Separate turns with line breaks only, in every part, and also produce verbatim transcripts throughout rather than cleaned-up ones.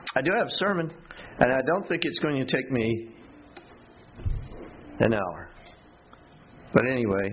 I do have a sermon, and I don't think it's going to take me an hour. But anyway,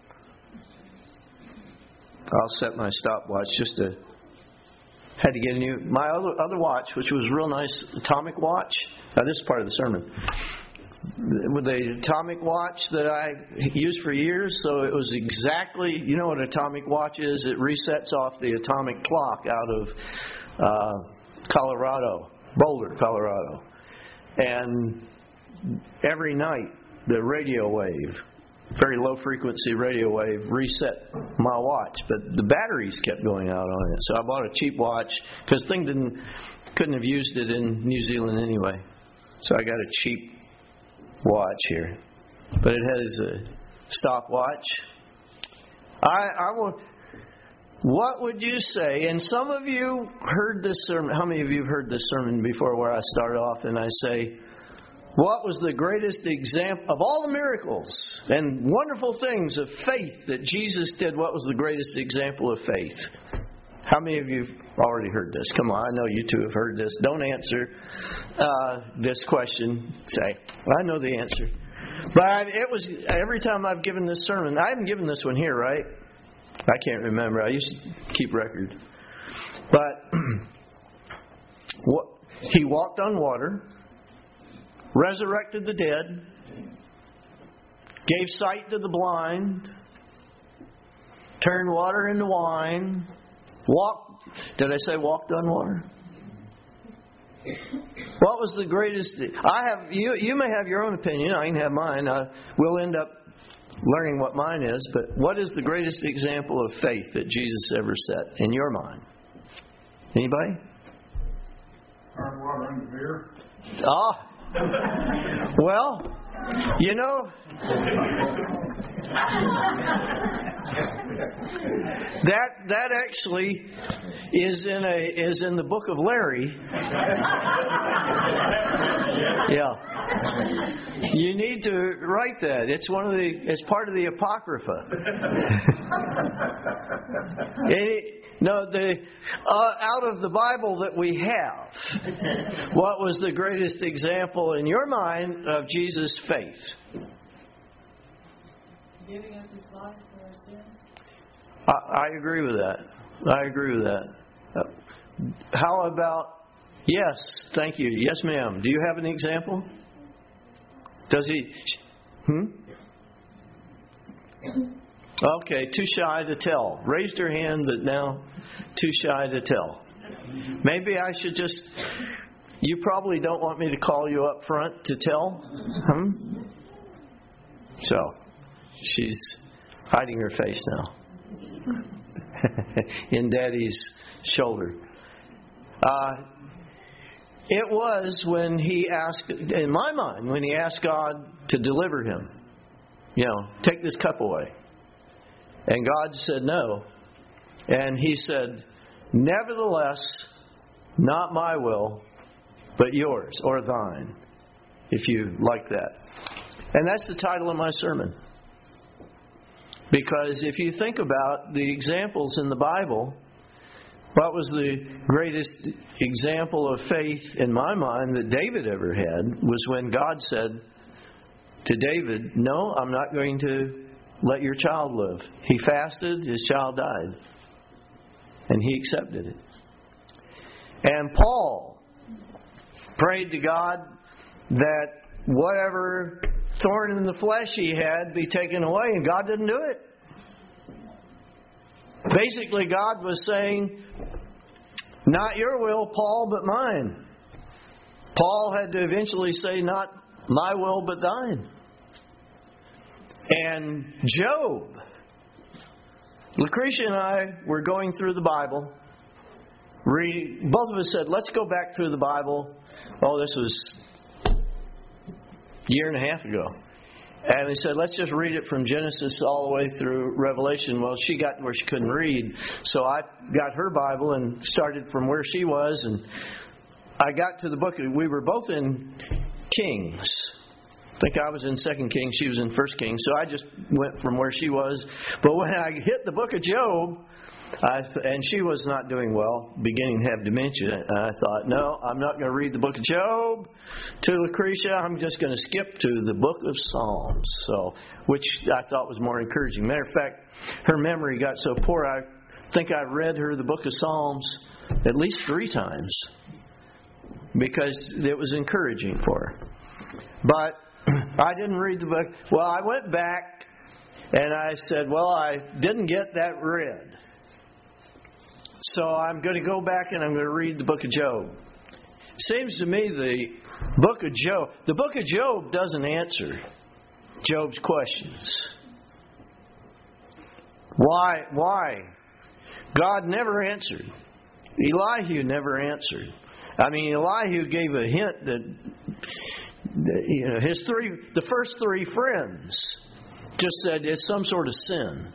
I'll set my stopwatch just to... Had to get a new... My other, other watch, which was a real nice atomic watch. Now, this is part of the sermon. With the atomic watch that I used for years, so it was exactly... You know what an atomic watch is? It resets off the atomic clock out of uh, Colorado, Boulder, Colorado. And every night, the radio wave... very low frequency radio wave reset my watch, but the batteries kept going out on it. So I bought a cheap watch because thing didn't couldn't have used it in New Zealand anyway. So I got a cheap watch here, but it has a stopwatch. I I will. What would you say? And some of you heard this sermon. How many of you have heard this sermon before, where I start off and I say, what was the greatest example of all the miracles and wonderful things of faith that Jesus did? What was the greatest example of faith? How many of you have already heard this? Come on, I know you two have heard this. Don't answer uh, this question. Say, I know the answer. But it was every time I've given this sermon. I haven't given this one here, right? I can't remember. I used to keep record. But what, he walked on water. Resurrected the dead, gave sight to the blind, turned water into wine, walked, did I say walked on water? What was the greatest? I have you. You may have your own opinion. I can have mine. Uh, we'll end up learning what mine is. But what is the greatest example of faith that Jesus ever set in your mind? Anybody?
Hard water and beer.
Ah. Well, you know, that that actually is in a is in the book of Larry. Yeah, you need to write that. It's one of the it's part of the Apocrypha. it, No, the uh, out of the Bible that we have, what was the greatest example in your mind of Jesus' faith?
Giving up His life for our sins.
I, I agree with that. I agree with that. Uh, how about, yes, thank you. Yes, ma'am. Do you have an example? Does he... Hmm? Okay, too shy to tell. Raised her hand, but now too shy to tell. Maybe I should just... You probably don't want me to call you up front to tell? Hmm? So, she's hiding her face now. In Daddy's shoulder. Uh, it was when he asked, in my mind, when he asked God to deliver him. You know, take this cup away. And God said no. And he said, nevertheless, not my will, but yours or thine, if you like that. And that's the title of my sermon. Because if you think about the examples in the Bible, what was the greatest example of faith in my mind that David ever had was when God said to David, no, I'm not going to let your child live. He fasted, his child died. And he accepted it. And Paul prayed to God that whatever thorn in the flesh he had be taken away, and God didn't do it. Basically, God was saying, not your will, Paul, but mine. Paul had to eventually say, not my will, but thine. And Job, Lucretia and I were going through the Bible. Read, both of us said, let's go back through the Bible. Oh, this was a year and a half ago. And we said, let's just read it from Genesis all the way through Revelation. Well, she got where she couldn't read. So I got her Bible and started from where she was. And I got to the book. We were both in Kings. I think I was in Second Kings. She was in First Kings. So I just went from where she was. But when I hit the book of Job, I th- and she was not doing well, beginning to have dementia. And I thought, no, I'm not going to read the book of Job to Lucretia. I'm just going to skip to the book of Psalms, so which I thought was more encouraging. Matter of fact, her memory got so poor, I think I read her the book of Psalms at least three times because it was encouraging for her. But I didn't read the book. Well, I went back and I said, well, I didn't get that read. So I'm going to go back and I'm going to read the book of Job. Seems to me the book of Job, the book of Job doesn't answer Job's questions. Why? Why? God never answered. Elihu never answered. I mean, Elihu gave a hint that, that you know, his three, the first three friends just said it's some sort of sin.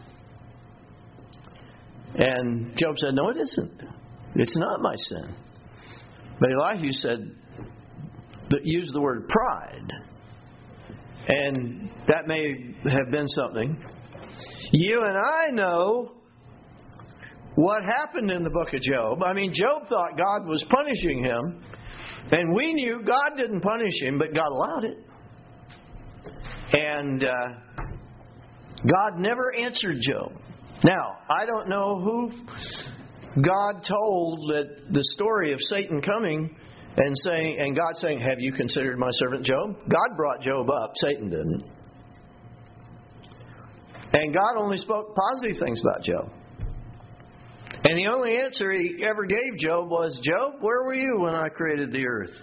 And Job said, no, it isn't. It's not my sin. But Elihu said, use the word pride. And that may have been something. You and I know what happened in the book of Job. I mean, Job thought God was punishing him. And we knew God didn't punish him, but God allowed it. And uh, God never answered Job. Now, I don't know who God told that the story of Satan coming and saying, and God saying, have you considered my servant Job? God brought Job up. Satan didn't. And God only spoke positive things about Job. And the only answer He ever gave Job was, Job, where were you when I created the earth?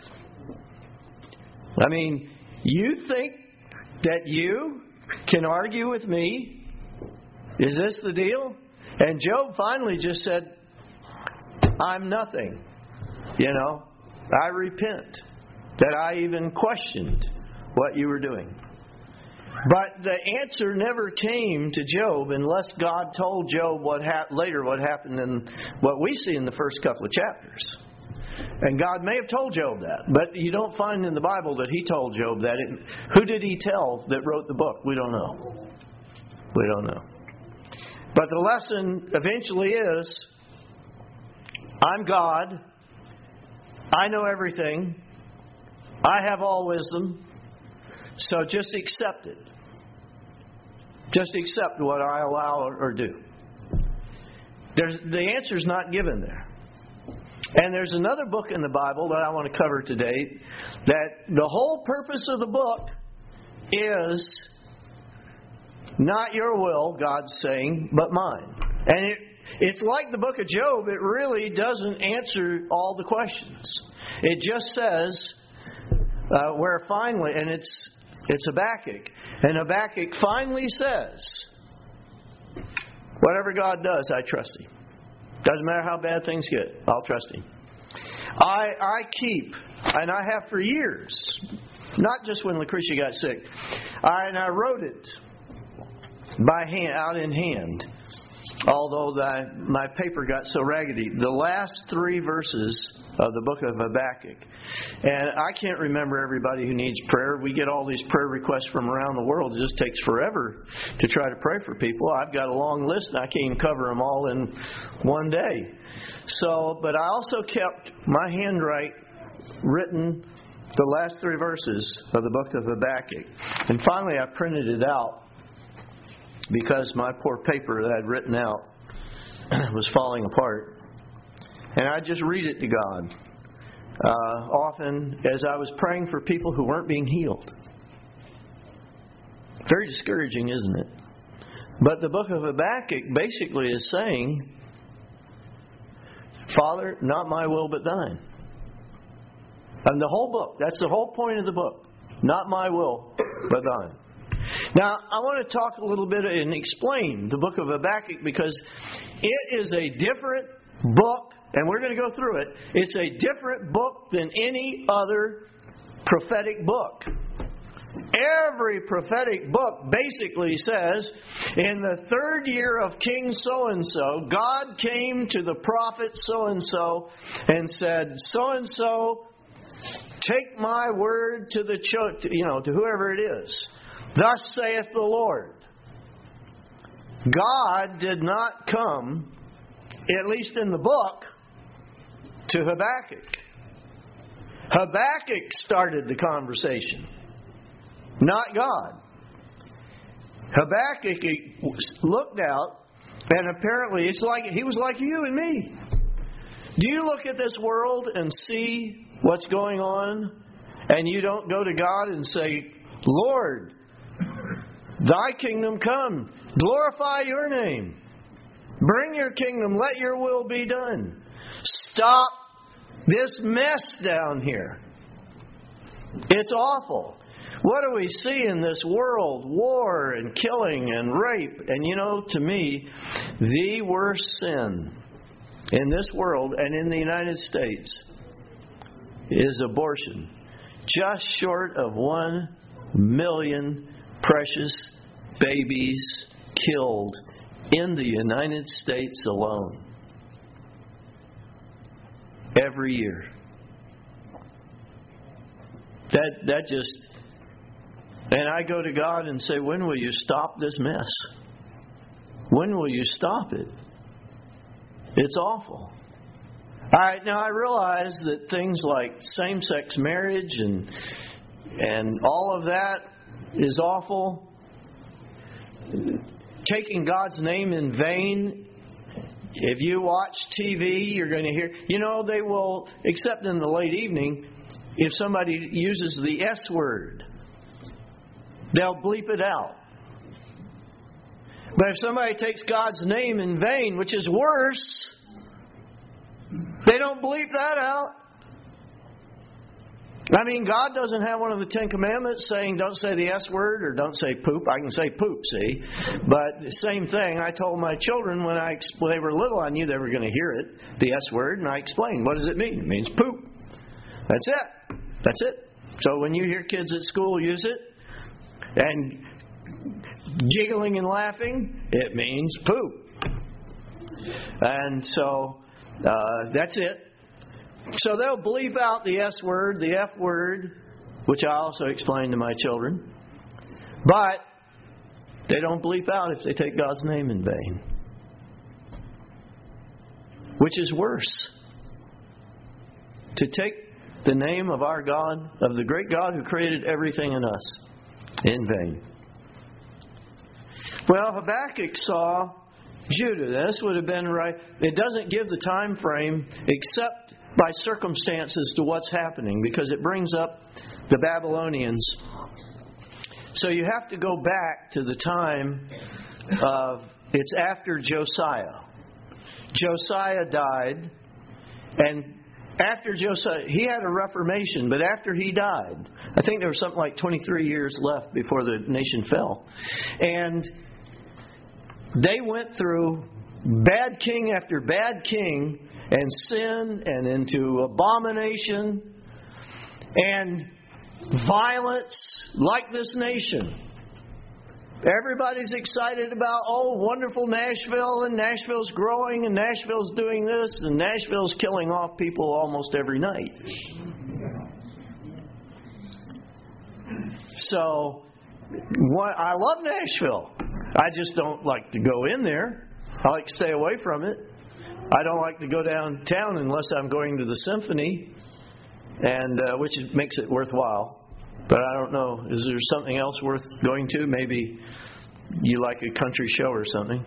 I mean, you think that you can argue with me? Is this the deal? And Job finally just said, I'm nothing. You know, I repent that I even questioned what you were doing. But the answer never came to Job unless God told Job what hap- later what happened in what we see in the first couple of chapters. And God may have told Job that, but you don't find in the Bible that He told Job that. It, who did He tell that wrote the book? We don't know. We don't know. But the lesson eventually is, I'm God. I know everything. I have all wisdom. So just accept it. Just accept what I allow or do. There's, the answer's not given there. And there's another book in the Bible that I want to cover today that the whole purpose of the book is not your will, God's saying, but mine. And it, it's like the book of Job. It really doesn't answer all the questions. It just says uh, where finally, and it's it's Habakkuk. And Habakkuk finally says, whatever God does, I trust Him. Doesn't matter how bad things get, I'll trust Him. I I keep, and I have for years, not just when Lucretia got sick, I, and I wrote it by hand, out in hand, although the, my paper got so raggedy, the last three verses of the book of Habakkuk. And I can't remember everybody who needs prayer. We get all these prayer requests from around the world. It just takes forever to try to pray for people. I've got a long list and I can't even cover them all in one day. So, but I also kept my handwrite written the last three verses of the book of Habakkuk. And finally I printed it out because my poor paper that I'd written out was falling apart. And I just read it to God. Uh, often as I was praying for people who weren't being healed. Very discouraging, isn't it? But the book of Habakkuk basically is saying, Father, not my will but thine. And the whole book, that's the whole point of the book. Not my will but thine. Now, I want to talk a little bit and explain the book of Habakkuk because it is a different book, and we're going to go through it. It's a different book than any other prophetic book. Every prophetic book basically says, in the third year of King so-and-so, God came to the prophet so-and-so and said, so-and-so, take my word to the cho- you know, to whoever it is. Thus saith the Lord. God did not come at least in the book, to Habakkuk. Habakkuk started the conversation, not God. Habakkuk looked out, and apparently it's like he was like you and me. Do you look at this world and see what's going on, and you don't go to God and say, Lord, thy kingdom come, glorify your name, bring your kingdom, let your will be done. Stop this mess down here. It's awful. What do we see in this world? War and killing and rape. And you know, to me, the worst sin in this world and in the United States is abortion. Just short of one million precious babies killed in the United States alone every year. That that just... And I go to God and say, when will you stop this mess? When will you stop it? It's awful. All right, now I realize that things like same-sex marriage and and all of that is awful. Taking God's name in vain. If you watch T V, you're going to hear, you know, they will, except in the late evening, if somebody uses the S word, they'll bleep it out. But if somebody takes God's name in vain, which is worse, they don't bleep that out. I mean, God doesn't have one of the Ten Commandments saying don't say the S word or don't say poop. I can say poop, see? But the same thing, I told my children when, I, when they were little, I knew they were going to hear it, the S word, and I explained, what does it mean? It means poop. That's it. That's it. So when you hear kids at school use it, and giggling and laughing, it means poop. And so uh, that's it. So they'll bleep out the S word, the F word, which I also explain to my children. But they don't bleep out if they take God's name in vain. Which is worse. To take the name of our God, of the great God who created everything in us, in vain. Well, Habakkuk saw Judah. This would have been right. It doesn't give the time frame except by circumstances to what's happening, because it brings up the Babylonians. So you have to go back to the time of, it's after Josiah. Josiah died, and after Josiah, he had a reformation, but after he died, I think there was something like twenty-three years left before the nation fell. And they went through bad king after bad king, and sin, and into abomination, and violence like this nation. Everybody's excited about, oh, wonderful Nashville, and Nashville's growing, and Nashville's doing this, and Nashville's killing off people almost every night. So, what, I love Nashville. I just don't like to go in there. I like to stay away from it. I don't like to go downtown unless I'm going to the symphony, and uh, which makes it worthwhile. But I don't know, is there something else worth going to? Maybe you like a country show or something.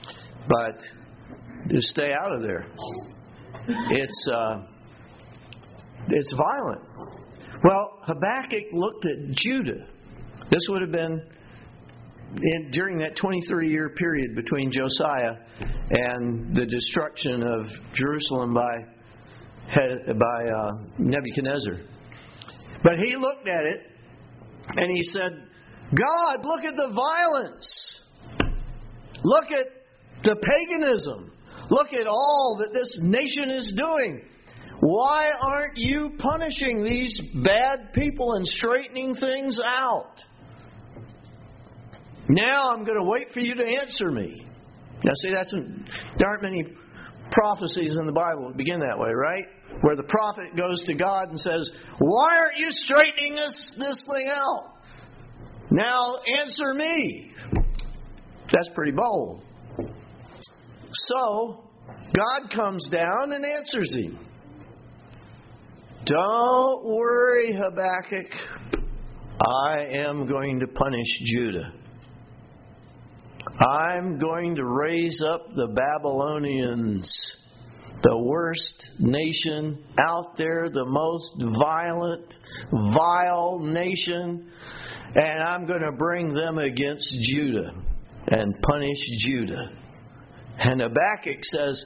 But just stay out of there. It's uh, it's violent. Well, Habakkuk looked at Judah. This would have been in, during that twenty-three year period between Josiah and the destruction of Jerusalem by by uh, Nebuchadnezzar. But he looked at it and he said, God, look at the violence. Look at the paganism. Look at all that this nation is doing. Why aren't you punishing these bad people and straightening things out? Now I'm going to wait for you to answer me. Now see, that's there aren't many prophecies in the Bible that begin that way, right? Where the prophet goes to God and says, why aren't you straightening this, this thing out? Now answer me. That's pretty bold. So, God comes down and answers him. Don't worry, Habakkuk. I am going to punish Judah. I'm going to raise up the Babylonians, the worst nation out there, the most violent, vile nation, and I'm going to bring them against Judah and punish Judah. And Habakkuk says,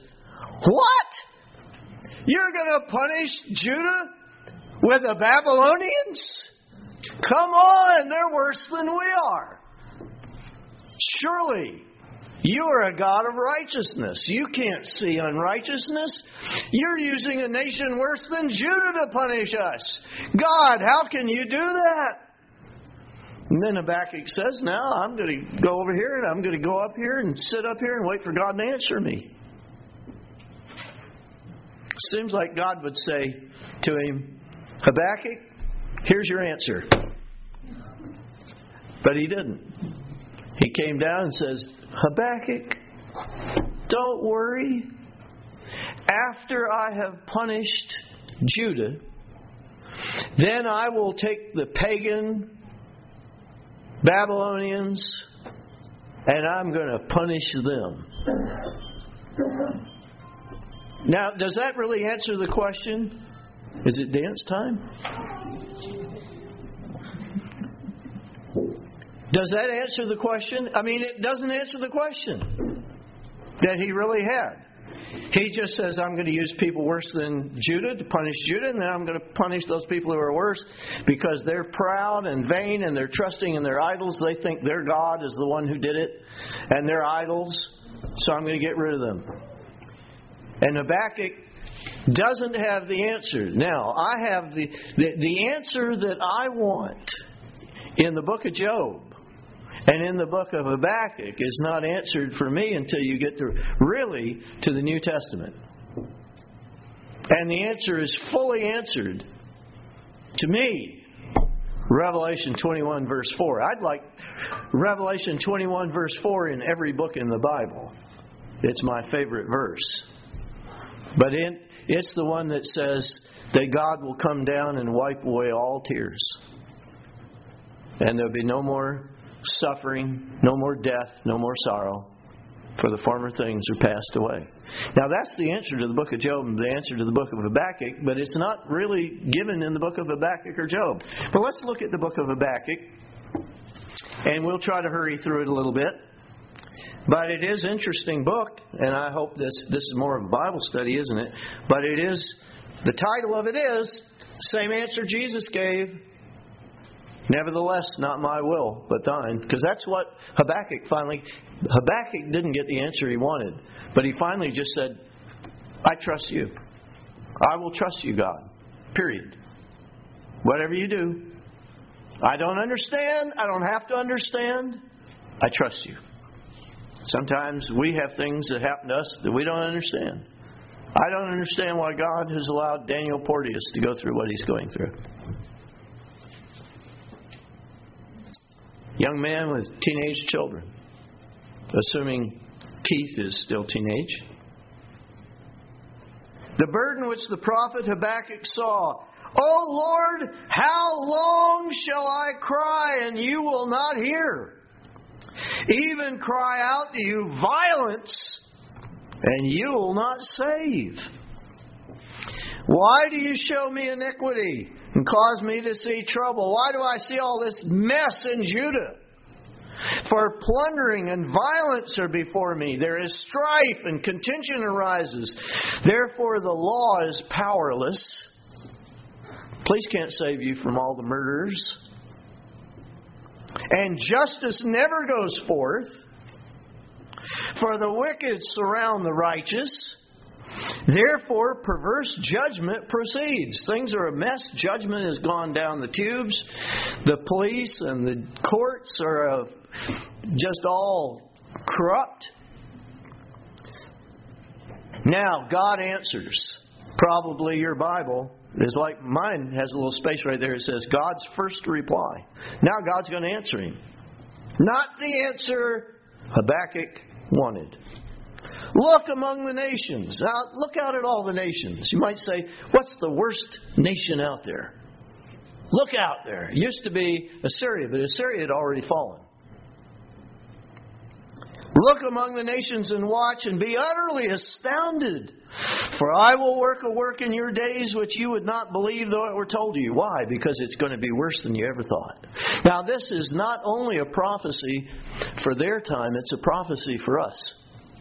what? You're going to punish Judah with the Babylonians? Come on, they're worse than we are. Surely, you are a God of righteousness. You can't see unrighteousness. You're using a nation worse than Judah to punish us. God, how can you do that? And then Habakkuk says, now I'm going to go over here and I'm going to go up here and sit up here and wait for God to answer me. Seems like God would say to him, Habakkuk, here's your answer. But he didn't. He came down and says, Habakkuk, don't worry. After I have punished Judah, then I will take the pagan Babylonians and I'm going to punish them. Now, does that really answer the question? Is it dance time? Does that answer the question? I mean, it doesn't answer the question that he really had. He just says, I'm going to use people worse than Judah to punish Judah, and then I'm going to punish those people who are worse because they're proud and vain and they're trusting in their idols. They think their God is the one who did it and they're idols, so I'm going to get rid of them. And Habakkuk doesn't have the answer. Now, I have the, the, the answer that I want in the book of Job and in the book of Habakkuk is not answered for me until you get to really to the New Testament. And the answer is fully answered to me. Revelation twenty-one verse four. I'd like Revelation twenty-one verse four in every book in the Bible. It's my favorite verse. But in, it's the one that says that God will come down and wipe away all tears. And there'll be no more suffering, no more death, no more sorrow, for the former things are passed away. Now that's the answer to the book of Job and the answer to the book of Habakkuk, but it's not really given in the book of Habakkuk or Job. But let's look at the book of Habakkuk, and we'll try to hurry through it a little bit. But it is an interesting book, and I hope this, this is more of a Bible study, isn't it? But it is, the title of it is, same answer Jesus gave. Nevertheless, not my will, but thine. Because that's what Habakkuk finally... Habakkuk didn't get the answer he wanted. But he finally just said, I trust you. I will trust you, God. Period. Whatever you do. I don't understand. I don't have to understand. I trust you. Sometimes we have things that happen to us that we don't understand. I don't understand why God has allowed Daniel Porteous to go through what he's going through. Young man with teenage children, assuming Keith is still teenage. The burden which the prophet Habakkuk saw. O Lord, how long shall I cry and you will not hear? Even cry out to you violence and you will not save. Why do you show me iniquity and cause me to see trouble? Why do I see all this mess in Judah? For plundering and violence are before me. There is strife and contention arises. Therefore the law is powerless. Police can't save you from all the murderers. And justice never goes forth. For the wicked surround the righteous. Therefore, perverse judgment proceeds. Things are a mess. Judgment has gone down the tubes. The police and the courts are uh, just all corrupt. Now, God answers. Probably your Bible is like mine has a little space right there. It says God's first reply. Now God's going to answer him. Not the answer Habakkuk wanted. Look among the nations. Now, look out at all the nations. You might say, what's the worst nation out there? Look out there. It used to be Assyria, but Assyria had already fallen. Look among the nations and watch and be utterly astounded. For I will work a work in your days which you would not believe though it were told you. Why? Because it's going to be worse than you ever thought. Now this is not only a prophecy for their time, it's a prophecy for us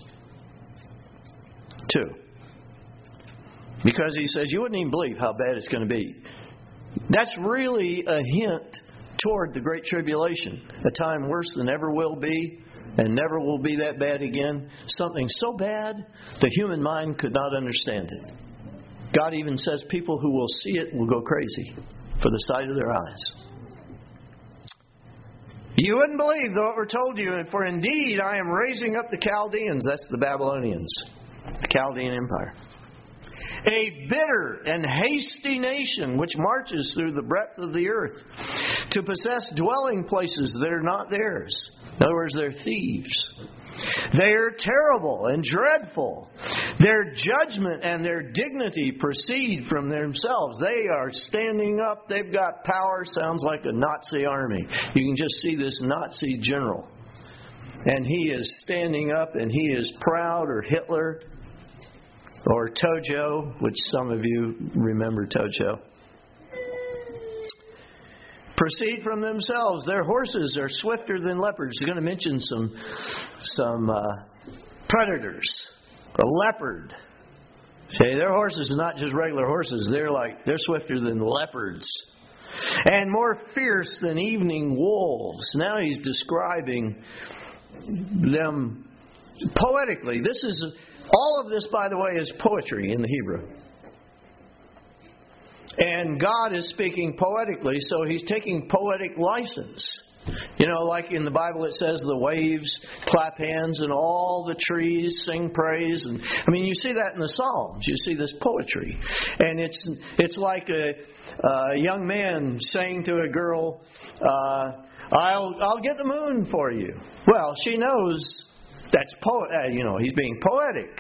too. Because he says you wouldn't even believe how bad it's going to be. That's really a hint toward the Great Tribulation. A time worse than ever will be. And never will be that bad again. Something so bad the human mind could not understand it. God even says people who will see it will go crazy for the sight of their eyes. You wouldn't believe though it were told you, for indeed I am raising up the Chaldeans, that's the Babylonians, the Chaldean Empire. A bitter and hasty nation which marches through the breadth of the earth to possess dwelling places that are not theirs. In other words, they're thieves. They are terrible and dreadful. Their judgment and their dignity proceed from themselves. They are standing up. They've got power. Sounds like a Nazi army. You can just see this Nazi general. And he is standing up and he is proud, or Hitler. Or Tojo, which some of you remember Tojo. Proceed from themselves. Their horses are swifter than leopards. He's going to mention some some uh, predators. A leopard. Say their horses are not just regular horses. They're like they're swifter than leopards. And more fierce than evening wolves. Now he's describing them poetically. This is all of this, by the way, is poetry in the Hebrew. And God is speaking poetically, so He's taking poetic license. You know, like in the Bible it says the waves clap hands and all the trees sing praise. And I mean, you see that in the Psalms. You see this poetry. And it's it's like a, a young man saying to a girl, uh, I'll, I'll get the moon for you. Well, she knows that's poet. Uh, you know, he's being poetic.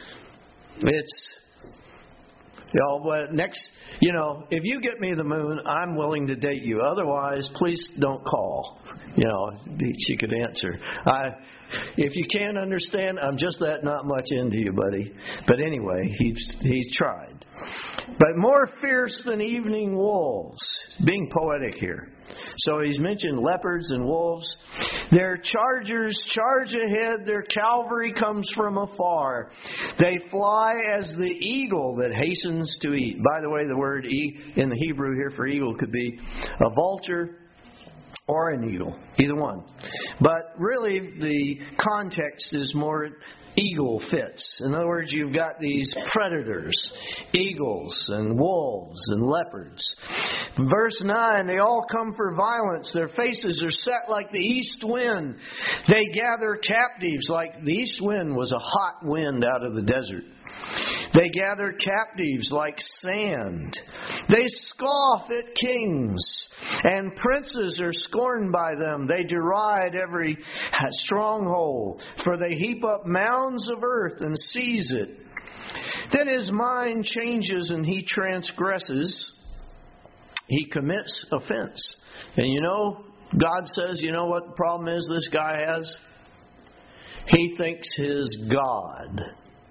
It's, you know, but next, you know, if you get me the moon, I'm willing to date you. Otherwise, please don't call. You know, she could answer. I, if you can't understand, I'm just that not much into you, buddy. But anyway, he's he's tried. But more fierce than evening wolves. Being poetic here. So he's mentioned leopards and wolves. Their chargers charge ahead. Their cavalry comes from afar. They fly as the eagle that hastens to eat. By the way, the word e in the Hebrew here for eagle could be a vulture or an eagle. Either one. But really the context is more eagle fits. In other words, you've got these predators, eagles and wolves and leopards. Verse nine, they all come for violence. Their faces are set like the east wind. They gather captives like the east wind was a hot wind out of the desert. They gather captives like sand. They scoff at kings, and princes are scorned by them. They deride every stronghold, for they heap up mounds of earth and seize it. Then his mind changes and he transgresses. He commits offense. And you know, God says, you know what the problem is this guy has? He thinks his God,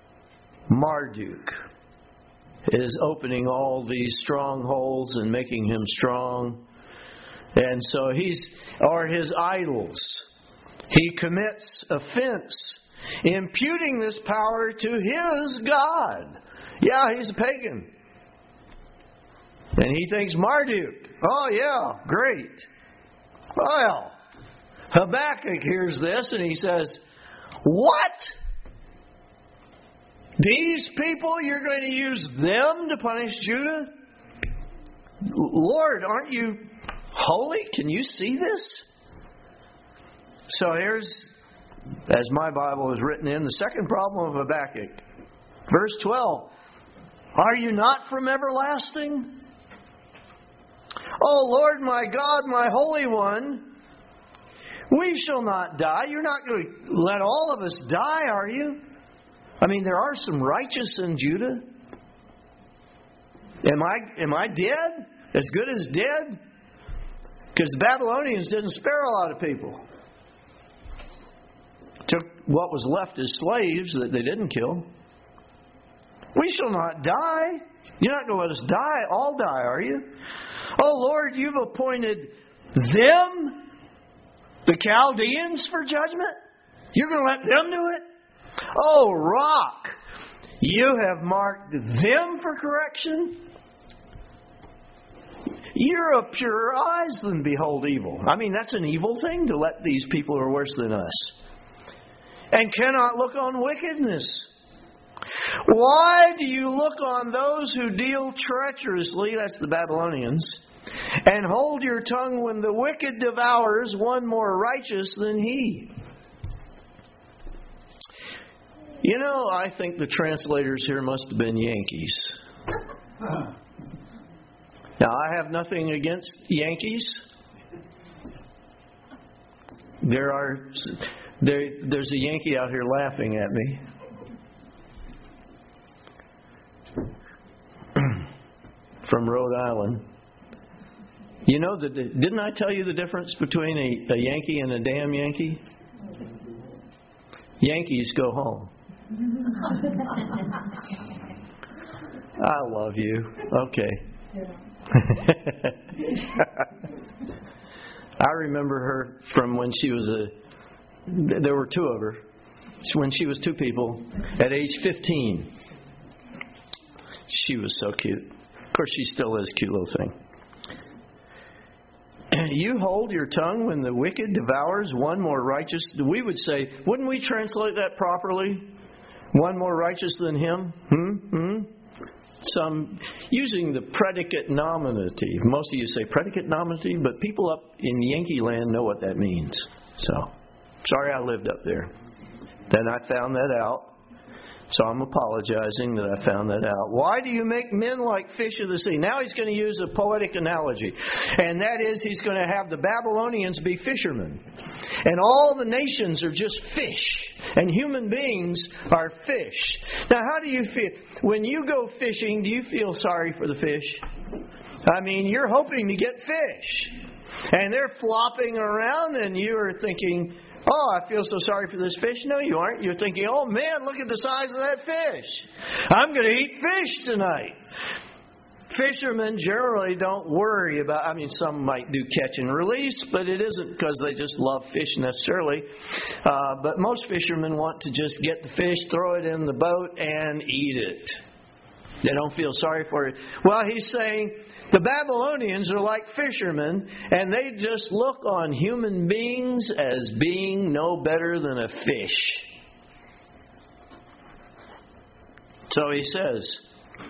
Marduk, is opening all these strongholds and making him strong. And so he's, or his idols. He commits offense, imputing this power to his God. Yeah, he's a pagan. And he thinks Marduk, oh yeah, great. Well, Habakkuk hears this and he says, what? These people, you're going to use them to punish Judah? Lord, aren't you holy? Can you see this? So here's, as my Bible is written in, the second problem of Habakkuk. Verse twelve. Are you not from everlasting? O Lord, my God, my Holy One, we shall not die. You're not going to let all of us die, are you? I mean, there are some righteous in Judah. Am I am I dead? As good as dead? Because the Babylonians didn't spare a lot of people. Took what was left as slaves that they didn't kill. We shall not die. You're not going to let us die, all die, are you? Oh Lord, you've appointed them, the Chaldeans, for judgment? You're going to let them do it? Oh rock, you have marked them for correction? You're of purer eyes than behold evil. I mean, that's an evil thing to let these people who are worse than us. And cannot look on wickedness. Why do you look on those who deal treacherously, that's the Babylonians, and hold your tongue when the wicked devours one more righteous than he? You know, I think the translators here must have been Yankees. Now, I have nothing against Yankees. There are there, there's a Yankee out here laughing at me. From Rhode Island. You know, the, didn't I tell you the difference between a, a Yankee and a damn Yankee? Yankees go home. I love you. Okay. I remember her from when she was a... There were two of her. When she was two people. At age fifteen. She was so cute. Of course, she still is a cute little thing. You hold your tongue when the wicked devours one more righteous. We would say, wouldn't we translate that properly? One more righteous than him? Hmm? Hmm? Some using the predicate nominative. Most of you say predicate nominative, but people up in Yankee land know what that means. So, sorry I lived up there. Then I found that out. So I'm apologizing that I found that out. Why do you make men like fish of the sea? Now he's going to use a poetic analogy. And that is he's going to have the Babylonians be fishermen. And all the nations are just fish. And human beings are fish. Now how do you feel? When you go fishing, do you feel sorry for the fish? I mean, you're hoping to get fish. And they're flopping around and you are thinking, oh, I feel so sorry for this fish. No, you aren't. You're thinking, oh, man, look at the size of that fish. I'm going to eat fish tonight. Fishermen generally don't worry about, I mean, some might do catch and release, but it isn't because they just love fish necessarily. Uh, but most fishermen want to just get the fish, throw it in the boat, and eat it. They don't feel sorry for it. Well, he's saying the Babylonians are like fishermen, and they just look on human beings as being no better than a fish. So he says,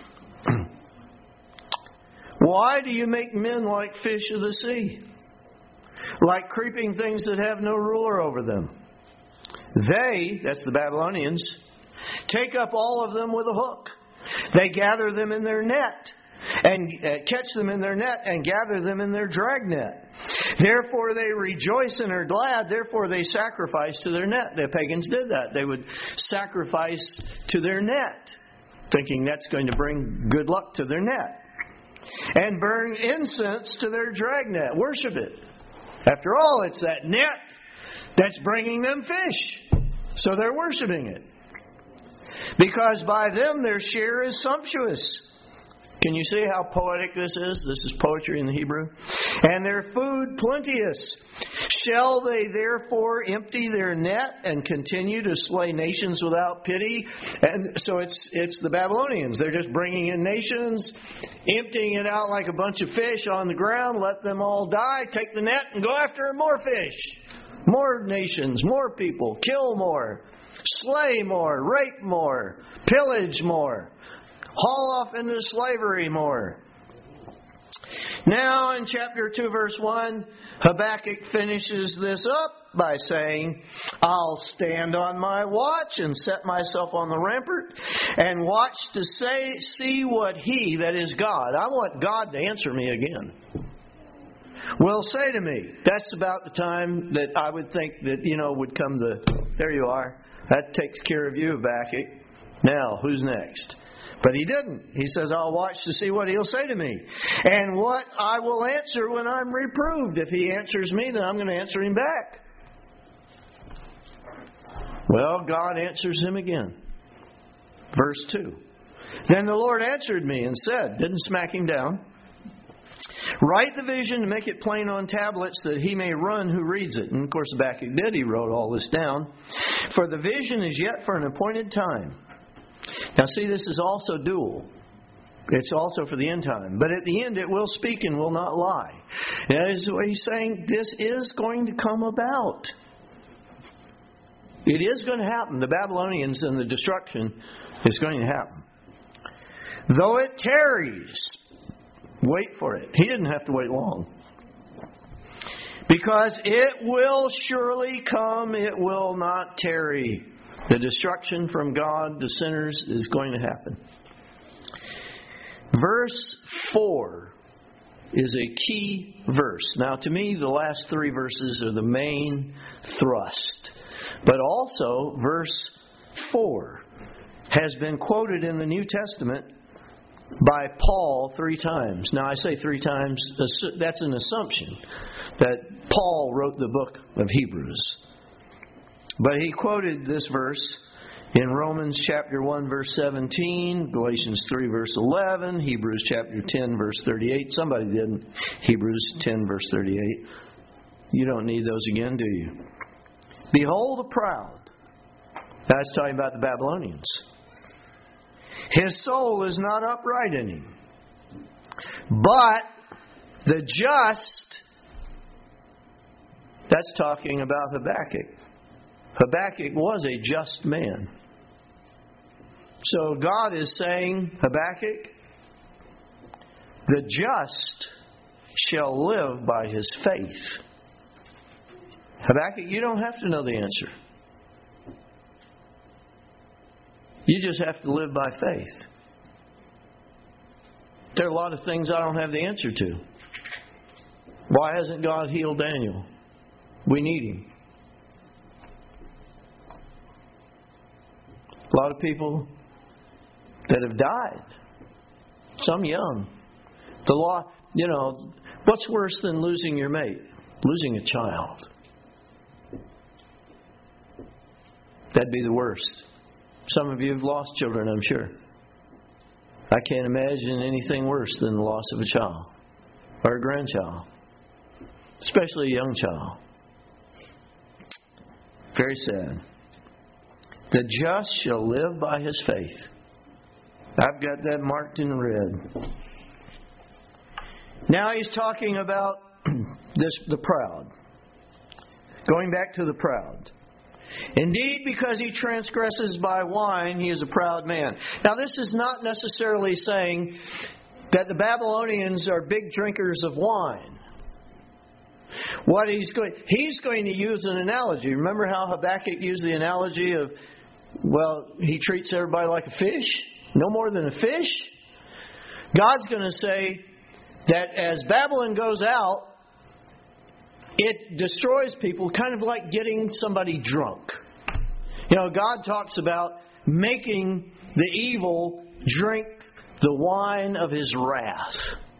why do you make men like fish of the sea? Like creeping things that have no ruler over them. They, that's the Babylonians, take up all of them with a hook. They gather them in their net. And uh, catch them in their net and gather them in their dragnet. Therefore they rejoice and are glad. Therefore they sacrifice to their net. The pagans did that. They would sacrifice to their net, thinking that's going to bring good luck to their net. And burn incense to their dragnet. Worship it. After all, it's that net that's bringing them fish. So they're worshiping it. Because by them their share is sumptuous. Can you see how poetic this is? This is poetry in the Hebrew. And their food plenteous. Shall they therefore empty their net and continue to slay nations without pity? And so it's it's the Babylonians. They're just bringing in nations, emptying it out like a bunch of fish on the ground. Let them all die. Take the net and go after more fish. More nations, more people. Kill more. Slay more. Rape more. Pillage more. Haul off into slavery more. Now in chapter two verse one, Habakkuk finishes this up by saying, I'll stand on my watch and set myself on the rampart and watch to say, see what He, that is God, I want God to answer me again, will say to me. That's about the time that I would think that, you know, would come the, there you are. That takes care of you, Habakkuk. Now, who's next? But he didn't. He says, I'll watch to see what he'll say to me. And what I will answer when I'm reproved. If he answers me, then I'm going to answer him back. Well, God answers him again. Verse two. Then the Lord answered me and said, didn't smack him down, write the vision and make it plain on tablets that he may run who reads it. And of course Habakkuk did. He wrote all this down. For the vision is yet for an appointed time. Now see, this is also dual. It's also for the end time. But at the end it will speak and will not lie. That is what he's saying. This is going to come about. It is going to happen. The Babylonians and the destruction is going to happen. Though it tarries, wait for it. He didn't have to wait long. Because it will surely come, it will not tarry. The destruction from God to sinners is going to happen. Verse four is a key verse. Now, to me, the last three verses are the main thrust. But also, verse four has been quoted in the New Testament by Paul three times. Now, I say three times, that's an assumption that Paul wrote the book of Hebrews. But he quoted this verse in Romans chapter one, verse seventeen, Galatians three, verse eleven, Hebrews chapter ten, verse thirty-eight. Somebody didn't. Hebrews ten, verse thirty-eight. You don't need those again, do you? Behold the proud. That's talking about the Babylonians. His soul is not upright in him. But the just, that's talking about Habakkuk. Habakkuk was a just man. So God is saying, Habakkuk, the just shall live by his faith. Habakkuk, you don't have to know the answer. You just have to live by faith. There are a lot of things I don't have the answer to. Why hasn't God healed Daniel? We need him. A lot of people that have died. Some young. The law, you know, what's worse than losing your mate? Losing a child. That'd be the worst. Some of you have lost children, I'm sure. I can't imagine anything worse than the loss of a child or a grandchild, especially a young child. Very sad. The just shall live by his faith. I've got that marked in red. Now he's talking about this, the proud. Going back to the proud. Indeed, because he transgresses by wine, he is a proud man. Now, this is not necessarily saying that the Babylonians are big drinkers of wine. What he's going, he's going to use an analogy. Remember how Habakkuk used the analogy of, well, he treats everybody like a fish? No more than a fish? God's going to say that as Babylon goes out, it destroys people, kind of like getting somebody drunk. You know, God talks about making the evil drink the wine of his wrath.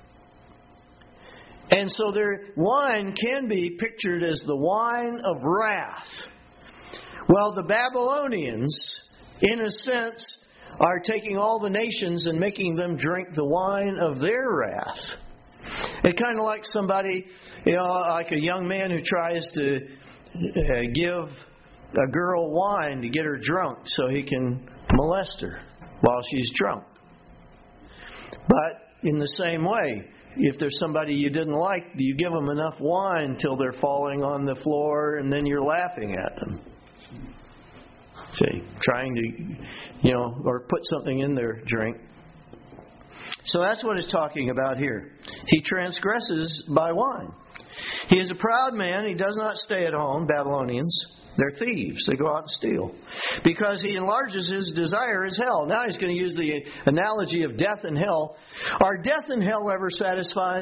And so their wine can be pictured as the wine of wrath. Well, the Babylonians, in a sense, are taking all the nations and making them drink the wine of their wrath. It's kind of like somebody, you know, like a young man who tries to uh, give a girl wine to get her drunk so he can molest her while she's drunk. But in the same way, if there's somebody you didn't like, you give them enough wine till they're falling on the floor and then you're laughing at them. See, trying to, you know, or put something in their drink. So that's what it's talking about here. He transgresses by wine. He is a proud man. He does not stay at home. Babylonians, they're thieves. They go out and steal. Because he enlarges his desire is hell. Now he's going to use the analogy of death and hell. Are death and hell ever satisfied?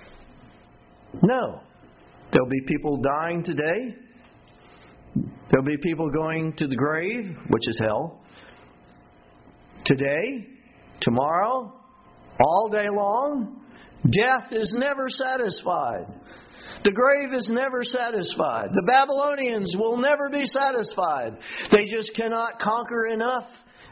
No. There'll be people dying today. There'll be people going to the grave, which is hell. today, tomorrow, all day long. Death is never satisfied. The grave is never satisfied. The Babylonians will never be satisfied. They just cannot conquer enough.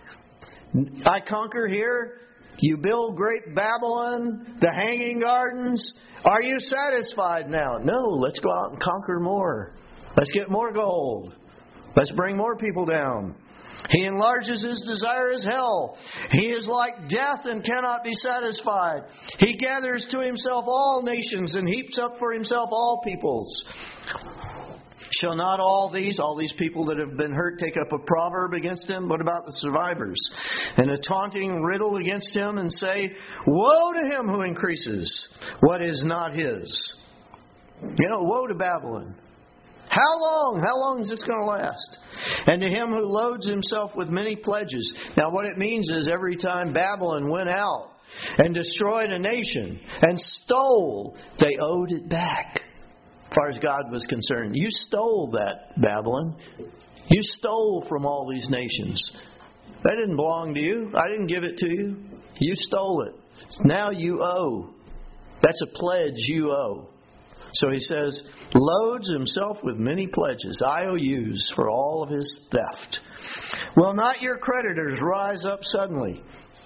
I conquer here. You build great Babylon, the hanging gardens. Are you satisfied now? No, let's go out and conquer more. Let's get more gold. Let's bring more people down. He enlarges his desire as hell. He is like death and cannot be satisfied. He gathers to himself all nations and heaps up for himself all peoples. Shall not all these, all these people that have been hurt, take up a proverb against him? What about the survivors? And a taunting riddle against him and say, woe to him who increases what is not his. You know, woe to Babylon. How long? How long is this going to last? And to him who loads himself with many pledges. Now what it means is every time Babylon went out and destroyed a nation and stole, they owed it back. As far as God was concerned. You stole that, Babylon. You stole from all these nations. That didn't belong to you. I didn't give it to you. You stole it. Now you owe. That's a pledge you owe. So he says, loads himself with many pledges, I O Us, for all of his theft. Will not your creditors rise up suddenly?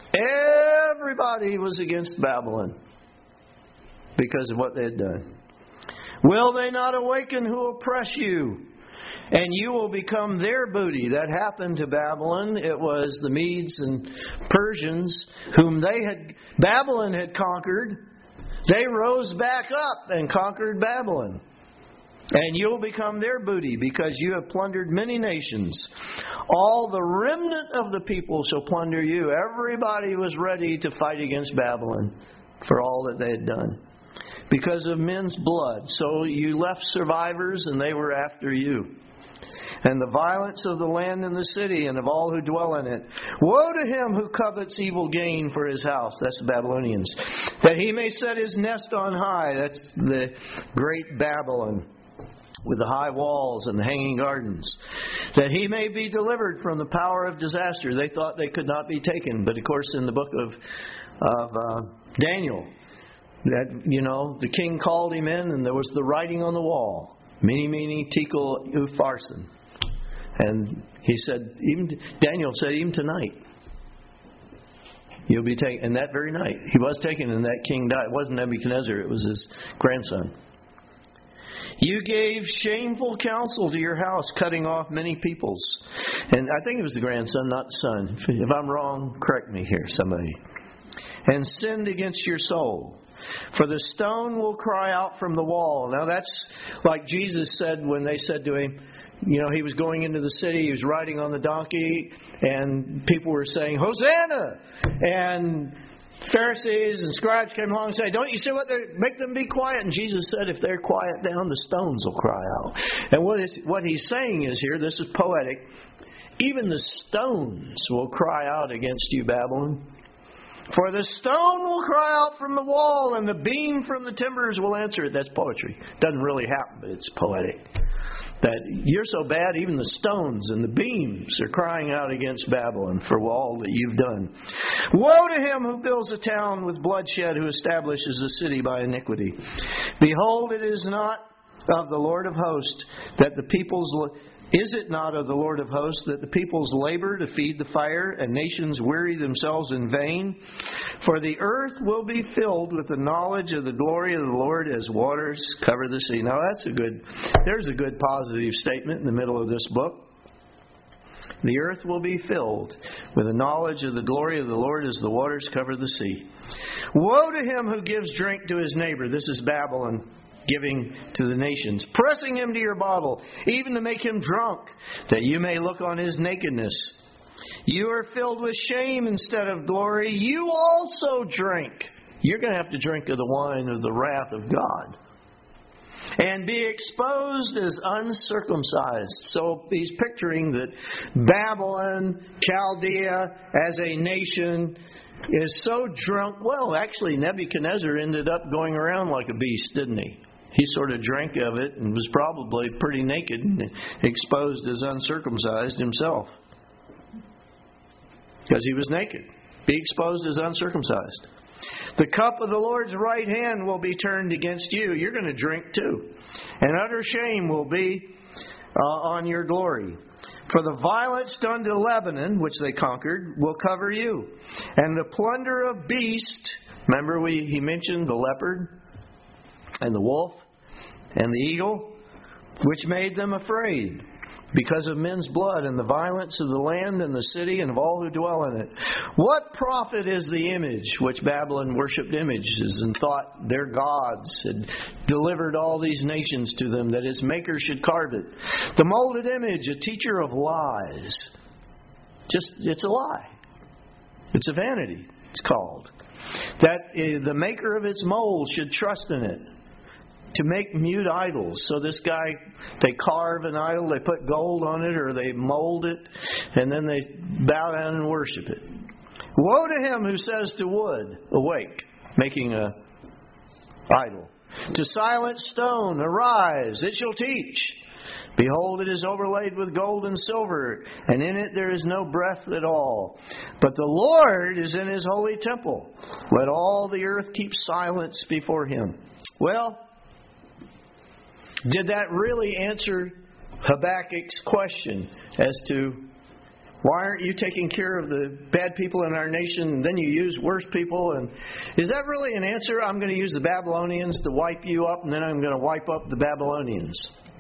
Everybody was against Babylon because of what they had done. Will they not awaken who oppress you? And you will become their booty. That happened to Babylon. It was the Medes and Persians whom they had, Babylon had conquered. They rose back up and conquered Babylon. And you'll become their booty because you have plundered many nations. All the remnant of the people shall plunder you. Everybody was ready to fight against Babylon for all that they had done. Because of men's blood. So you left survivors and they were after you. And the violence of the land and the city and of all who dwell in it. Woe to him who covets evil gain for his house. That's the Babylonians. That he may set his nest on high. That's the great Babylon. With the high walls and the hanging gardens. That he may be delivered from the power of disaster. They thought they could not be taken. But of course in the book of, of uh, Daniel. That, you know, the king called him in and there was the writing on the wall. Mene, mene, tekel, upharsin. And he said, even Daniel said, even tonight, you'll be taken. And that very night, he was taken and that king died. It wasn't Nebuchadnezzar, it was his grandson. You gave shameful counsel to your house, cutting off many peoples. And I think it was the grandson, not the son. If I'm wrong, correct me here, somebody. And sinned against your soul. For the stone will cry out from the wall. Now that's like Jesus said when they said to him, you know, he was going into the city, he was riding on the donkey, and people were saying, Hosanna! And Pharisees and scribes came along and said, don't you see what they're, make them be quiet? And Jesus said, if they're quiet down, the stones will cry out. And what is what he's saying is here, this is poetic, even the stones will cry out against you, Babylon. For the stone will cry out from the wall, and the beam from the timbers will answer it. That's poetry. Doesn't really happen, but it's poetic. That you're so bad, even the stones and the beams are crying out against Babylon for all that you've done. Woe to him who builds a town with bloodshed, who establishes a city by iniquity. Behold, it is not of the Lord of hosts that the peoples... Is it not of the Lord of hosts that the peoples labor to feed the fire and nations weary themselves in vain? For the earth will be filled with the knowledge of the glory of the Lord as waters cover the sea. Now that's a good, there's a good positive statement in the middle of this book. The earth will be filled with the knowledge of the glory of the Lord as the waters cover the sea. Woe to him who gives drink to his neighbor. This is Babylon. Giving to the nations, pressing him to your bottle, even to make him drunk, that you may look on his nakedness. You are filled with shame instead of glory. You also drink. You're going to have to drink of the wine of the wrath of God. And be exposed as uncircumcised. So he's picturing that Babylon, Chaldea, as a nation, is so drunk. Well, actually, Nebuchadnezzar ended up going around like a beast, didn't he? He sort of drank of it and was probably pretty naked and exposed as uncircumcised himself. because he was naked. Be exposed as uncircumcised. The cup of the Lord's right hand will be turned against you. You're going to drink too. And utter shame will be uh, on your glory. For the violence done to Lebanon, which they conquered, will cover you. And the plunder of beast, remember we he mentioned the leopard and the wolf and the eagle, which made them afraid because of men's blood and the violence of the land and the city and of all who dwell in it. What profit is the image which Babylon worshipped images and thought their gods had delivered all these nations to them, that its maker should carve it? The molded image, a teacher of lies. Just, it's a lie. It's a vanity, it's called. That uh, the maker of its mold should trust in it. To make mute idols. So this guy, they carve an idol, they put gold on it, or they mold it, and then they bow down and worship it. Woe to him who says to wood, awake, making a idol. To silent stone, arise, it shall teach. Behold, it is overlaid with gold and silver, and in it there is no breath at all. But the Lord is in His holy temple. Let all the earth keep silence before Him. Well, did that really answer Habakkuk's question as to why aren't you taking care of the bad people in our nation and then you use worse people? And is that really an answer? I'm going to use the Babylonians to wipe you up and then I'm going to wipe up the Babylonians.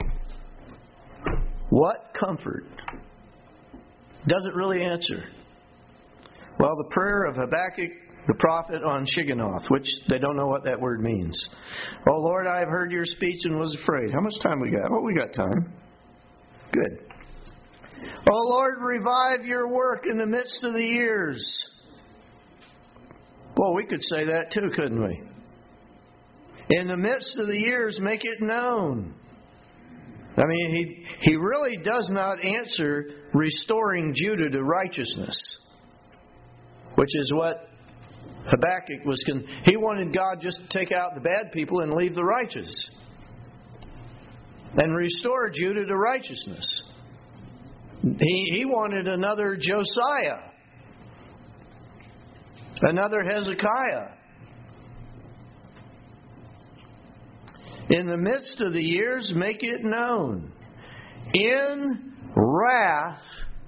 What comfort? Does it really answer? Well, the prayer of Habakkuk the prophet on Shigionoth, which they don't know what that word means. Oh Lord, I have heard your speech and was afraid. How much time we got? Oh, we got time. Good. Oh Lord, revive your work in the midst of the years. Well, we could say that too, couldn't we? In the midst of the years, make it known. I mean, he, he really does not answer restoring Judah to righteousness, which is what Habakkuk was. Con- he wanted God just to take out the bad people and leave the righteous. And restore Judah to righteousness. He, he wanted another Josiah. Another Hezekiah. In the midst of the years, make it known. In wrath,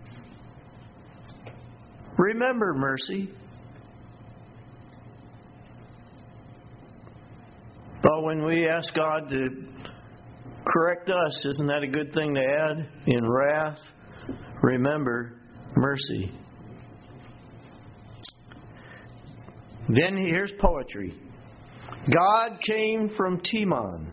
remember mercy. But when we ask God to correct us, isn't that a good thing to add? In wrath, remember mercy. Then here's poetry. God came from Teman.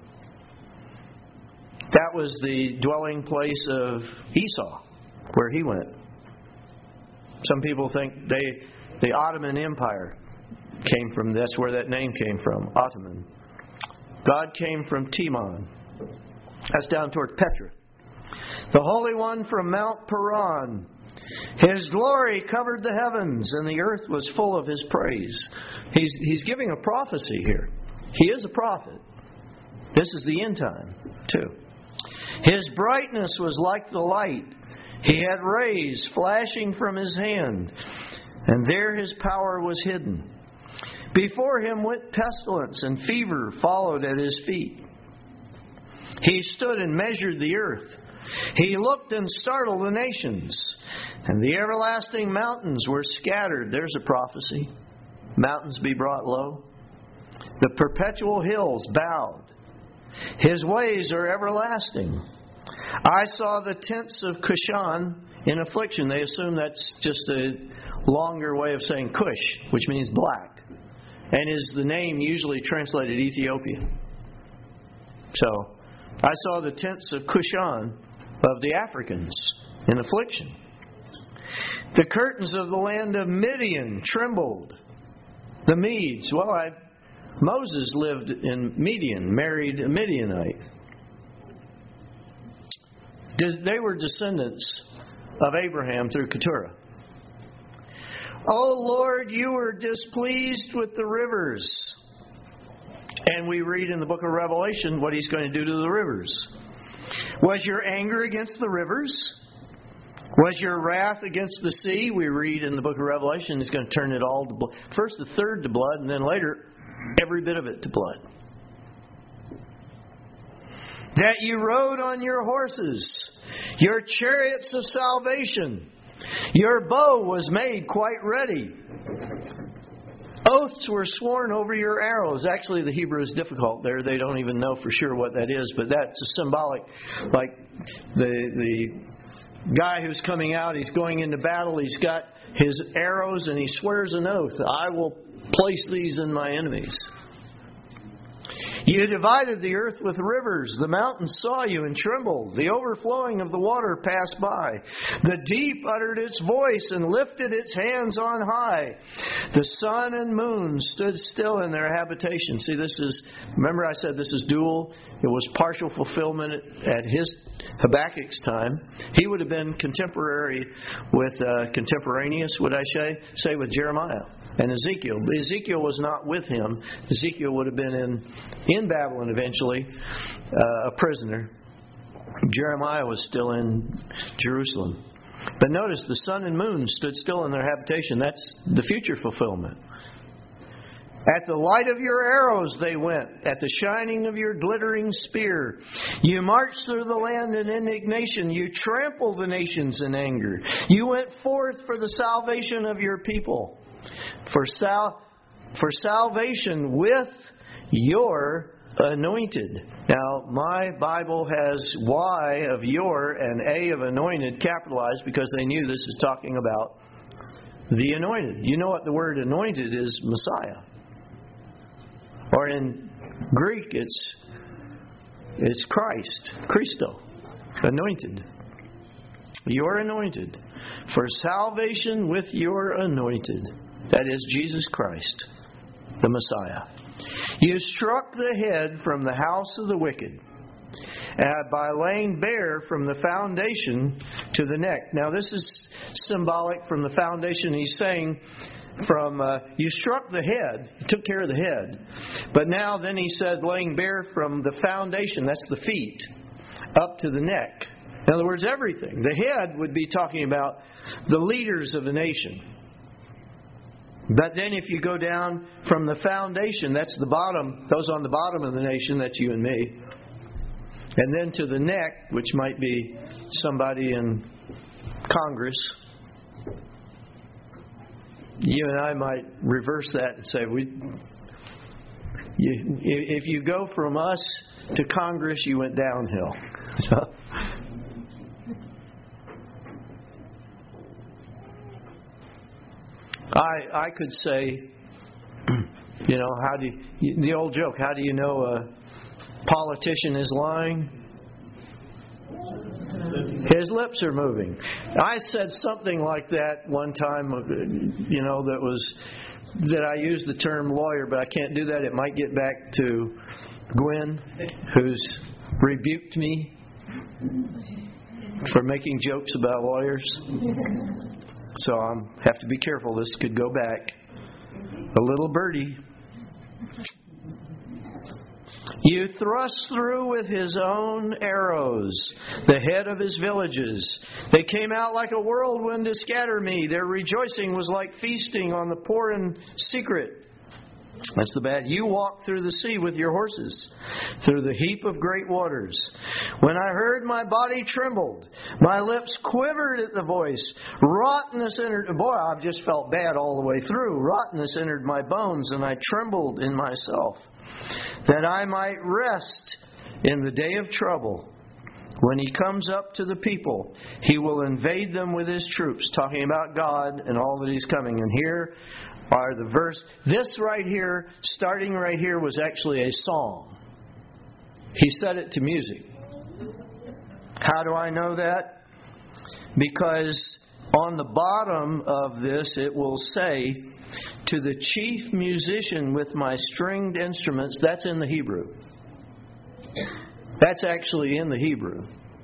That was the dwelling place of Esau, where he went. Some people think they, the Ottoman Empire came from, that's where that name came from, Ottoman. God came from Teman. That's down toward Petra. The Holy One from Mount Paran. His glory covered the heavens, and the earth was full of His praise. He's, he's giving a prophecy here. He is a prophet. This is the end time, too. His brightness was like the light. He had rays flashing from His hand, and there His power was hidden. Before Him went pestilence, and fever followed at His feet. He stood and measured the earth. He looked and startled the nations, and the everlasting mountains were scattered. There's a prophecy. Mountains be brought low. The perpetual hills bowed. His ways are everlasting. I saw the tents of Cushan in affliction. They assume that's just a longer way of saying Cush, which means black, and is the name usually translated Ethiopia. So, I saw the tents of Cushan, of the Africans, in affliction. The curtains of the land of Midian trembled. The Medes, well, I, Moses lived in Midian, married a Midianite. They were descendants of Abraham through Keturah. O Lord, you were displeased with the rivers. And we read in the book of Revelation what He's going to do to the rivers. Was your anger against the rivers? Was your wrath against the sea? We read in the book of Revelation, He's going to turn it all to blood. First a third to blood, and then later every bit of it to blood. That you rode on your horses, your chariots of salvation. Your bow was made quite ready. Oaths were sworn over your arrows. Actually, the Hebrew is difficult there. They don't even know for sure what that is, but that's a symbolic, like the the guy who's coming out, he's going into battle, he's got his arrows and he swears an oath. I will place these in my enemies. You divided the earth with rivers. The mountains saw you and trembled. The overflowing of the water passed by. The deep uttered its voice and lifted its hands on high. The sun and moon stood still in their habitation. See, this is, remember I said this is dual. It was partial fulfillment at his, Habakkuk's time. He would have been contemporary with, uh, contemporaneous, would I say, say with Jeremiah and Ezekiel. But Ezekiel was not with him. Ezekiel would have been in, in Babylon eventually, uh, a prisoner. Jeremiah was still in Jerusalem. But notice the sun and moon stood still in their habitation. That's the future fulfillment. At the light of your arrows they went, at the shining of your glittering spear. You marched through the land in indignation. You trampled the nations in anger. You went forth for the salvation of your people. For sal- for salvation with your anointed. Now, my Bible has Y of your and A of anointed capitalized because they knew this is talking about the anointed. You know what the word anointed is? Messiah. Or in Greek, it's it's Christ, Christo, anointed. You're anointed for salvation with your anointed. That is Jesus Christ, the Messiah. You struck the head from the house of the wicked uh, by laying bare from the foundation to the neck. Now this is symbolic from the foundation. He's saying from uh, you struck the head, you took care of the head. But now then he said laying bare from the foundation, that's the feet, up to the neck. In other words, everything. The head would be talking about the leaders of the nation. But then if you go down from the foundation, that's the bottom, those on the bottom of the nation, that's you and me. And then to the neck, which might be somebody in Congress, you and I might reverse that and say, we, you, if you go from us to Congress, you went downhill. So, I I could say, you know, how do you, the old joke, how do you know a politician is lying? His lips are moving. I said something like that one time, you know, that was that I used the term lawyer, but I can't do that. It might get back to Gwen, who's rebuked me for making jokes about lawyers. So I have to be careful. This could go back. A little birdie. You thrust through with his own arrows the head of his villages. They came out like a whirlwind to scatter me. Their rejoicing was like feasting on the poor in secret. That's the bad. You walked through the sea with your horses, through the heap of great waters. When I heard, my body trembled. My lips quivered at the voice. Rottenness entered. Boy, I've just felt bad all the way through. Rottenness entered my bones, and I trembled in myself, that I might rest in the day of trouble. When he comes up to the people, he will invade them with his troops, talking about God and all that he's coming. And here are the verse. This right here, starting right here, was actually a song. He set it to music. How do I know that? Because on the bottom of this, it will say, to the chief musician with my stringed instruments. That's in the Hebrew. That's actually in the Hebrew.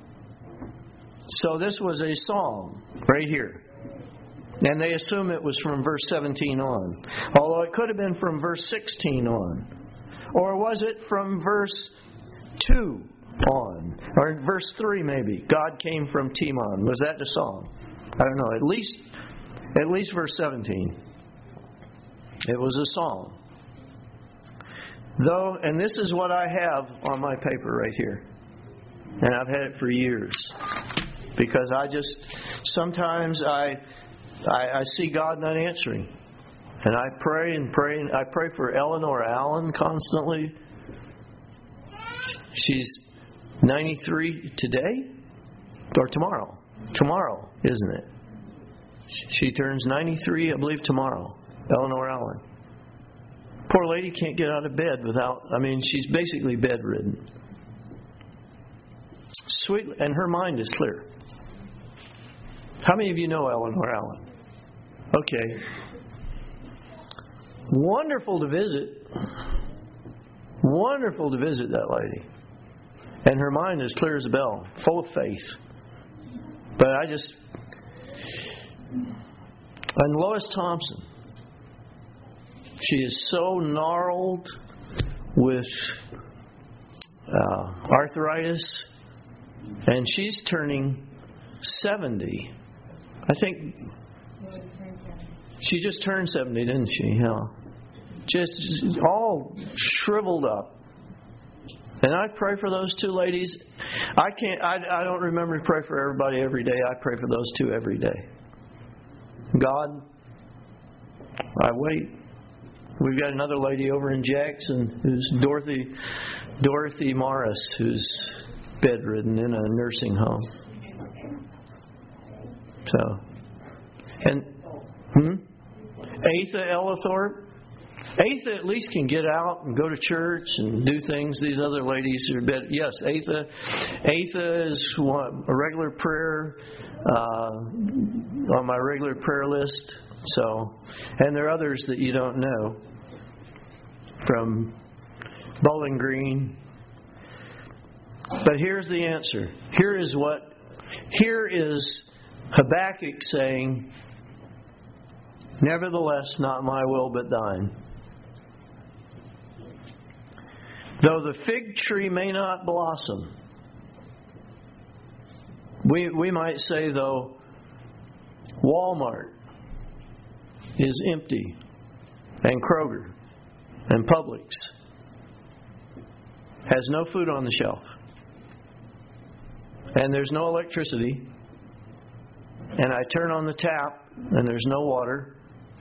So this was a song right here. And they assume it was from verse seventeen on. Although it could have been from verse sixteen on. Or was it from verse two on? Or verse three maybe. God came from Teman. Was that the song? I don't know, at least at least verse seventeen. It was a song. Though, and this is what I have on my paper right here. And I've had it for years. Because I just, sometimes I, I, I see God not answering. And I pray and pray. And I pray for Eleanor Allen constantly. She's ninety-three today? Or tomorrow? Tomorrow, isn't it? She turns ninety-three, I believe, tomorrow. Eleanor Allen. Poor lady can't get out of bed without, I mean, she's basically bedridden. Sweet, and her mind is clear. How many of you know Eleanor Allen? Okay. Wonderful to visit. Wonderful to visit that lady. And her mind is clear as a bell, full of faith. But I just... And Lois Thompson. She is so gnarled with uh, arthritis, and she's turning seventy. I think she just turned seventy, didn't she? Yeah. Just all shriveled up. And I pray for those two ladies. I can't. I, I don't remember to pray for everybody every day. I pray for those two every day. God, I wait. We've got another lady over in Jackson who's Dorothy Dorothy Morris, who's bedridden in a nursing home. So, and hmm? Atha Ellithorpe. Atha at least can get out and go to church and do things. These other ladies are bed. Yes, Atha. Atha is one, a regular prayer uh, on my regular prayer list. So, and there are others that you don't know from Bowling Green. But here's the answer. Here is what. Here is Habakkuk saying, "Nevertheless, not my will, but thine." Though the fig tree may not blossom, we we might say, though, Walmart is empty, and Kroger and Publix has no food on the shelf, and there's no electricity, and I turn on the tap and there's no water,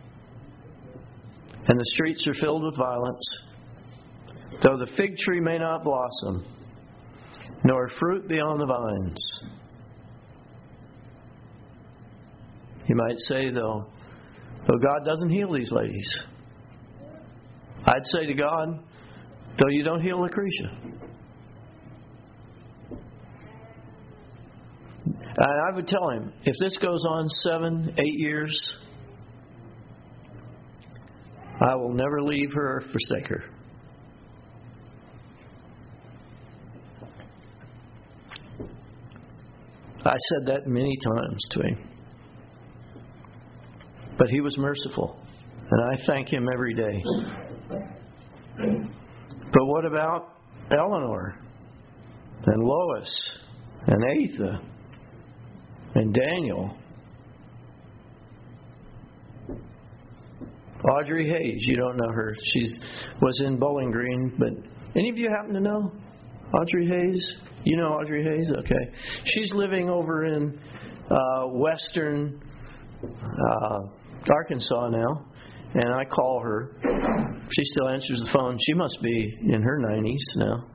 and the streets are filled with violence. Though the fig tree may not blossom, nor fruit be on the vines. You might say, though, though God doesn't heal these ladies, I'd say to God, though you don't heal Lucretia. And I would tell him, if this goes on seven, eight years, I will never leave her or forsake her. I said that many times to him. But he was merciful. And I thank him every day. But what about Eleanor? And Lois? And Atha? And Daniel? Audrey Hayes, you don't know her. She's was in Bowling Green. But any of you happen to know Audrey Hayes? You know Audrey Hayes? Okay. She's living over in uh, western uh, Arkansas now. And I call her. She still answers the phone. She must be in her nineties now.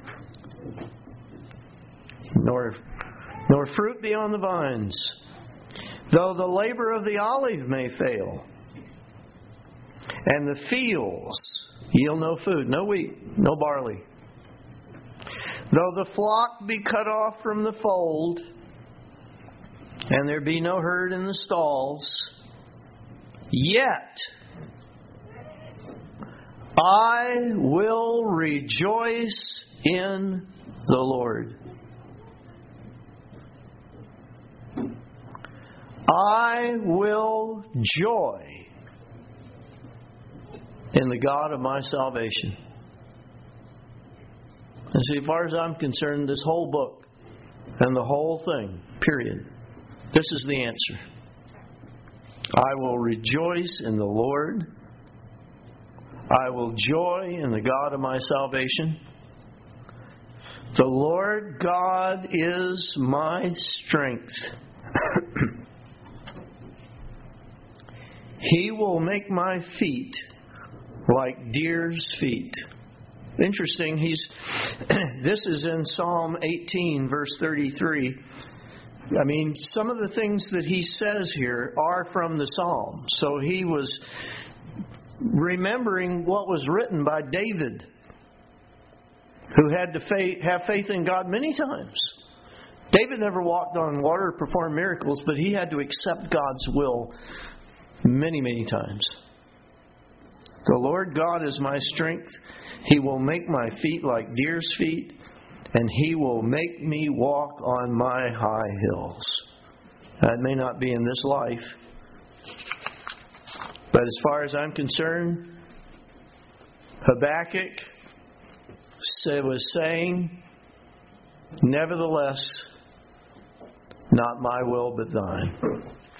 Nor, nor fruit be on the vines, though the labor of the olive may fail, and the fields yield no food, no wheat, no barley. Though the flock be cut off from the fold, and there be no herd in the stalls, yet I will rejoice in the Lord. I will joy in the God of my salvation. And see, as far as I'm concerned, this whole book and the whole thing, period, This is the answer. I will rejoice in the Lord. I will joy in the God of my salvation. The Lord God is my strength. He will make my feet like deer's feet. Interesting, he's this is in Psalm eighteen, verse thirty-three. I mean, some of the things that he says here are from the Psalm. So he was remembering what was written by David, who had to faith, have faith in God many times. David never walked on water or performed miracles, but he had to accept God's will many, many times. The Lord God is my strength. He will make my feet like deer's feet, and He will make me walk on my high hills. That may not be in this life, but as far as I'm concerned, Habakkuk was saying, nevertheless, not my will but thine.